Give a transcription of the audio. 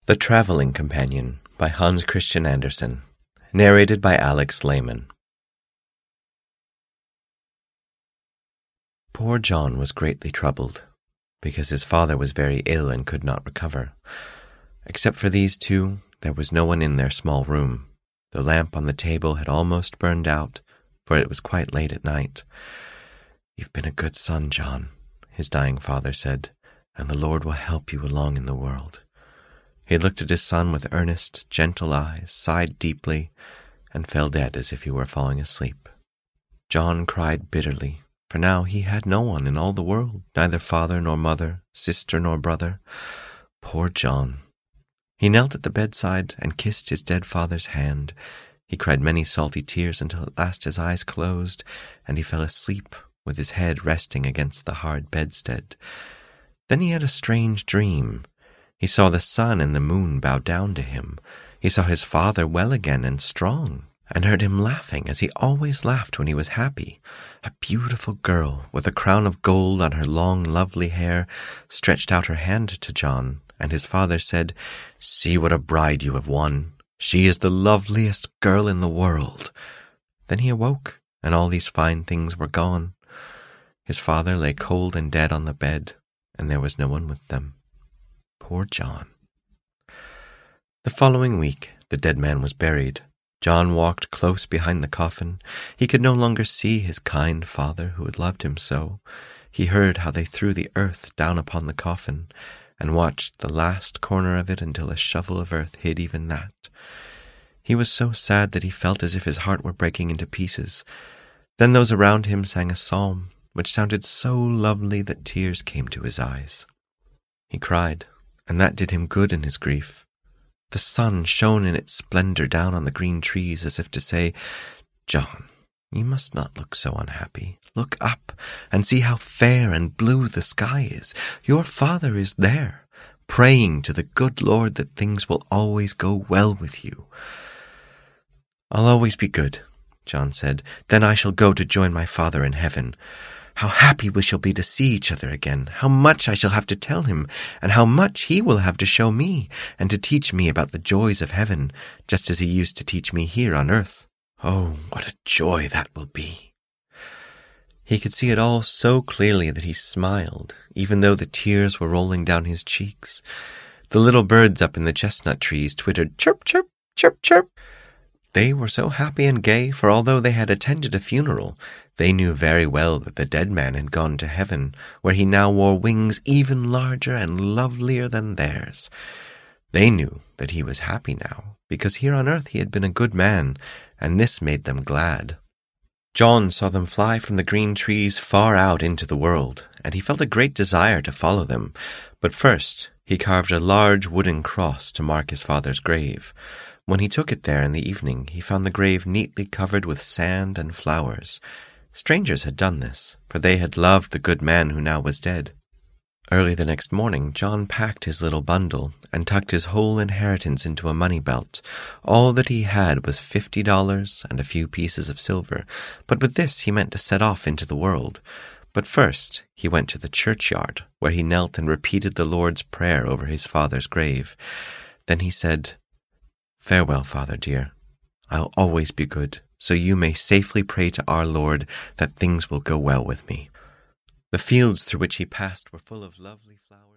The Traveling Companion by Hans Christian Andersen. Narrated by Alex Lehman. Poor John was greatly troubled, because his father was very ill and could not recover. Except for these two, there was no one in their small room. The lamp on the table had almost burned out, for it was quite late at night. "You've been a good son, John," his dying father said, "and the Lord will help you along in the world." He looked at his son with earnest, gentle eyes, sighed deeply, and fell dead as if he were falling asleep. John cried bitterly, for now he had no one in all the world, neither father nor mother, sister nor brother. Poor John! He knelt at the bedside and kissed his dead father's hand. He cried many salty tears until at last his eyes closed, and he fell asleep with his head resting against the hard bedstead. Then he had a strange dream. He saw the sun and the moon bow down to him. He saw his father well again and strong, and heard him laughing as he always laughed when he was happy. A beautiful girl, with a crown of gold on her long, lovely hair, stretched out her hand to John, and his father said, "See what a bride you have won. She is the loveliest girl in the world." Then he awoke, and all these fine things were gone. His father lay cold and dead on the bed, and there was no one with them. Poor John. The following week, the dead man was buried. John walked close behind the coffin. He could no longer see his kind father who had loved him so. He heard how they threw the earth down upon the coffin, and watched the last corner of it until a shovel of earth hid even that. He was so sad that he felt as if his heart were breaking into pieces. Then those around him sang a psalm, which sounded so lovely that tears came to his eyes. He cried, and that did him good in his grief. The sun shone in its splendor down on the green trees as if to say, "John, you must not look so unhappy. Look up and see how fair and blue the sky is. Your father is there, praying to the good Lord that things will always go well with you." "I'll always be good," John said. "Then I shall go to join my father in heaven. How happy we shall be to see each other again! How much I shall have to tell him, and how much he will have to show me, and to teach me about the joys of heaven, just as he used to teach me here on earth. Oh, what a joy that will be!" He could see it all so clearly that he smiled, even though the tears were rolling down his cheeks. The little birds up in the chestnut trees twittered, "Chirp, chirp, chirp, chirp." They were so happy and gay, for although they had attended a funeral, they knew very well that the dead man had gone to heaven, where he now wore wings even larger and lovelier than theirs. They knew that he was happy now, because here on earth he had been a good man, and this made them glad. John saw them fly from the green trees far out into the world, and he felt a great desire to follow them. But first he carved a large wooden cross to mark his father's grave. When he took it there in the evening, he found the grave neatly covered with sand and flowers. Strangers had done this, for they had loved the good man who now was dead. Early the next morning, John packed his little bundle and tucked his whole inheritance into a money belt. All that he had was $50 and a few pieces of silver, but with this he meant to set off into the world. But first he went to the churchyard, where he knelt and repeated the Lord's Prayer over his father's grave. Then he said, "Farewell, Father dear. I'll always be good, so you may safely pray to our Lord that things will go well with me." The fields through which he passed were full of lovely flowers.